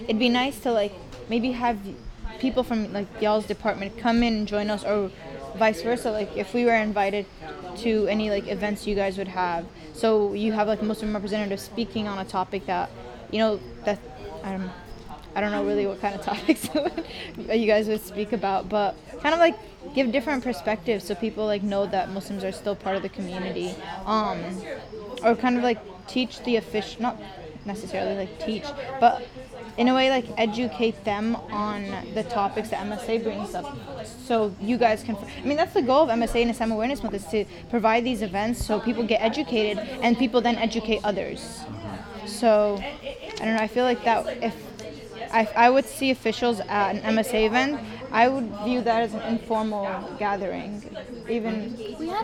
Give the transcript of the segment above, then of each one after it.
it'd be nice to like maybe have people from like y'all's department come in and join us, or vice versa. Like if we were invited to any like events you guys would have, so you have like Muslim representatives speaking on a topic that, that um, I don't know really what kind of topics you guys would speak about, but kind of like give different perspectives so people like know that Muslims are still part of the community, or kind of like teach the official, not necessarily like teach, but in a way like educate them on the topics that MSA brings up, so you guys can. I mean, that's the goal of MSA and Islam Awareness Month, is to provide these events so people get educated and people then educate others. So I don't know. I feel like that if I would see officials at an MSA event, I would view that as an informal gathering. Even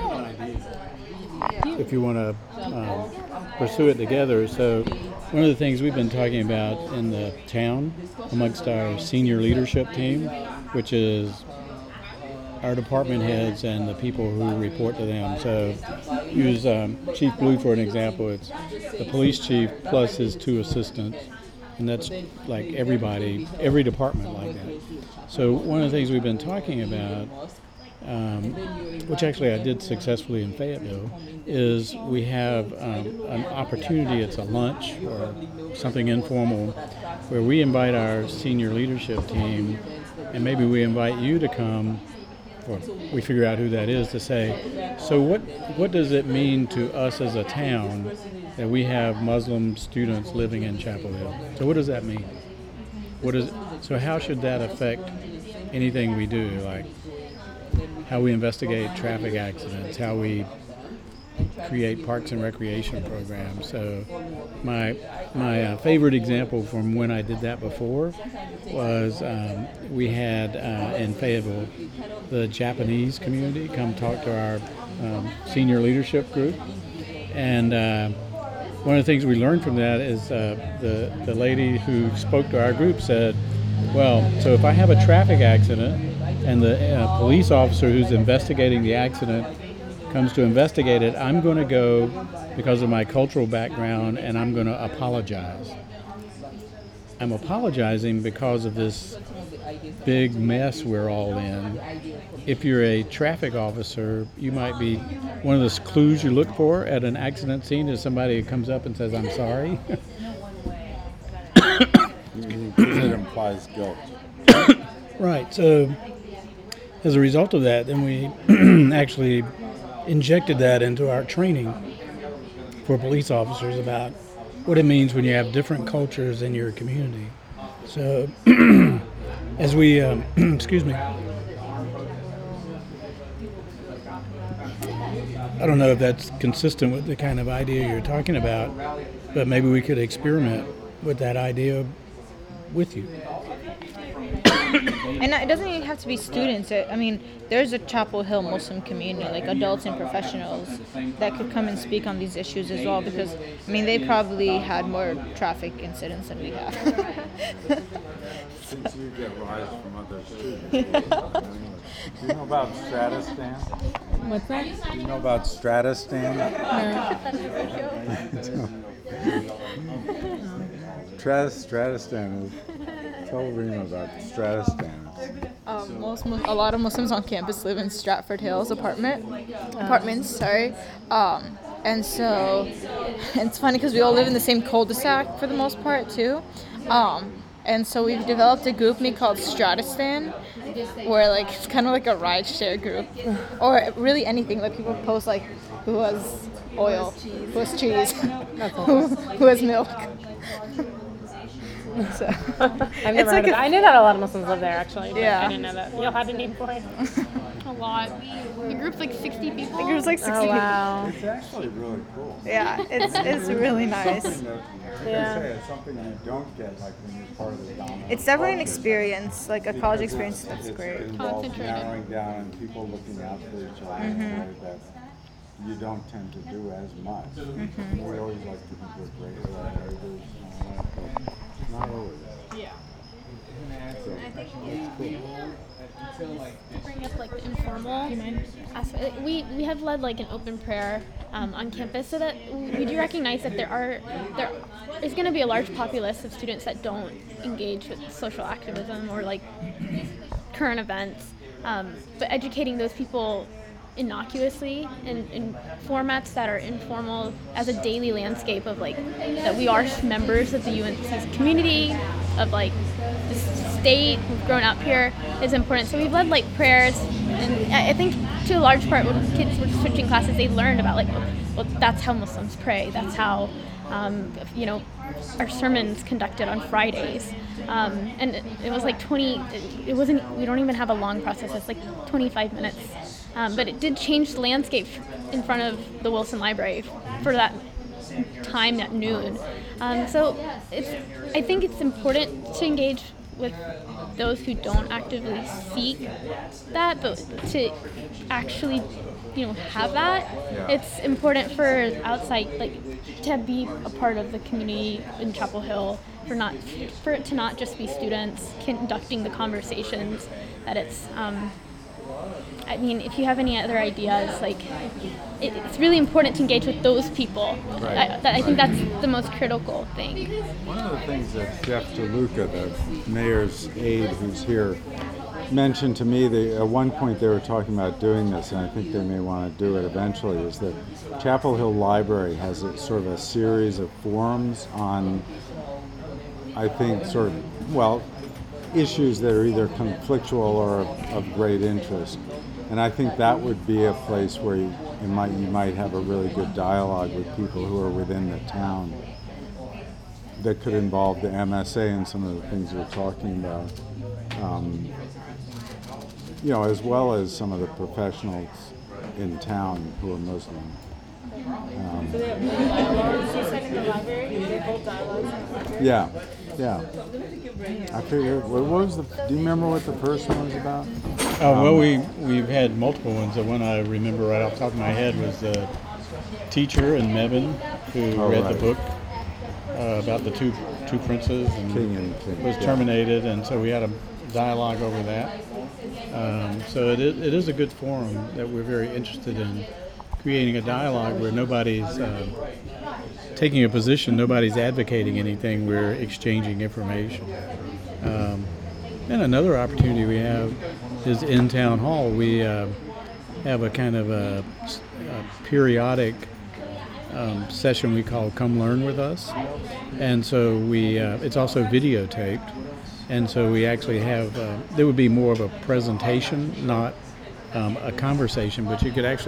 if you want to pursue it together. So one of the things we've been talking about in the town amongst our senior leadership team, which is our department heads and the people who report to them. So use Chief Blue for an example. It's the police chief plus his 2 assistants. And that's like everybody, every department like that. So one of the things we've been talking about, which actually I did successfully in Fayetteville, is we have an opportunity. It's a lunch or something informal where we invite our senior leadership team, and maybe we invite you to come, or we figure out who that is, to say, so what does it mean to us as a town that we have Muslim students living in Chapel Hill? So what does that mean? So how should that affect anything we do, like how we investigate traffic accidents, how we create parks and recreation programs? So my favorite example from when I did that before was we had in Fayetteville the Japanese community come talk to our senior leadership group, and one of the things we learned from that is the lady who spoke to our group said, well, so if I have a traffic accident and the police officer who's investigating the accident comes to investigate it, I'm going to go because of my cultural background and I'm going to apologize. I'm apologizing because of this big mess we're all in. If you're a traffic officer, you might be, one of the clues you look for at an accident scene is somebody who comes up and says, I'm sorry. Because it implies guilt. Right. So as a result of that, then we actually injected that into our training for police officers about what it means when you have different cultures in your community. So as we, excuse me, I don't know if that's consistent with the kind of idea you're talking about, but maybe we could experiment with that idea with you. And it doesn't even have to be students. I mean, there's a Chapel Hill Muslim community, like adults and professionals, that could come and speak on these issues as well, because, I mean, they probably had more traffic incidents than we have. Since you get rise from other students. Do you know about Stratistan? What's that? Do you know about Stratistan? Stratistan is, tell Rima about Stratistan. A lot of Muslims on campus live in Stratford Hills apartments. Sorry, and so it's funny because we all live in the same cul-de-sac for the most part too. And so we've developed a group me called Stratistan, where like it's kind of like a ride share group, or really anything. Like people post like who has oil, who has cheese, who has milk. So I've never heard of that. I knew that a lot of Muslims live there, actually. But Yeah. I didn't know that. Y'all had a name for it? A lot. The group's like 60 people. The group's like 60 Oh, wow. It's actually really cool. people. Yeah, it's really nice. Something that, like Yeah. I say, it's something you don't get like when you're part of the dominant It's definitely an culture. experience, like a college Because experience. That's it great. involves Concentrated. narrowing down and people looking out for each other in a way that you don't tend to do as much. We always like to think we're great collaborators and all that, but not always. Yeah. So, Bring up like the informal aspect. We have led like an open prayer on campus, so that we do recognize that there is going to be a large populace of students that don't engage with social activism or like current events, but educating those people innocuously in formats that are informal as a daily landscape of like that we are members of the UNC's community, of like the state, we've grown up here, is important. So we've led like prayers, and I think to a large part when kids were switching classes, they learned about like, well that's how Muslims pray, that's how our sermons conducted on Fridays, and it was like we don't even have a long process, it's like 25 minutes. But it did change the landscape in front of the Wilson Library for that time at noon. So I think it's important to engage with those who don't actively seek that, but to actually, have that. Yeah. It's important for outside, like, to be a part of the community in Chapel Hill, for it to not just be students conducting the conversations, that it's. If you have any other ideas, like, it's really important to engage with those people. Right. I think that's the most critical thing. One of the things that Jeff DeLuca, the mayor's aide who's here, mentioned to me, at one point they were talking about doing this, and I think they may want to do it eventually, is that Chapel Hill Library has sort of a series of forums on, I think, issues that are either conflictual or of great interest. And I think that would be a place where you might have a really good dialogue with people who are within the town that could involve the MSA and some of the things you're talking about, as well as some of the professionals in town who are Muslim. So they have dialogues, you said, in the library? They hold dialogues in the library? Yeah. I figured, do you remember what the first one was about? We've had multiple ones. The one I remember right off the top of my head was the teacher in Mebane who read the book about the two princes and King. was terminated, and so we had a dialogue over that. So it is a good forum that we're very interested in creating a dialogue where nobody's taking a position, nobody's advocating anything, we're exchanging information. And another opportunity we have is in Town Hall. We have a kind of a periodic session we call Come Learn With Us. And so it's also videotaped. And so we actually have, there would be more of a presentation, not a conversation, but you could actually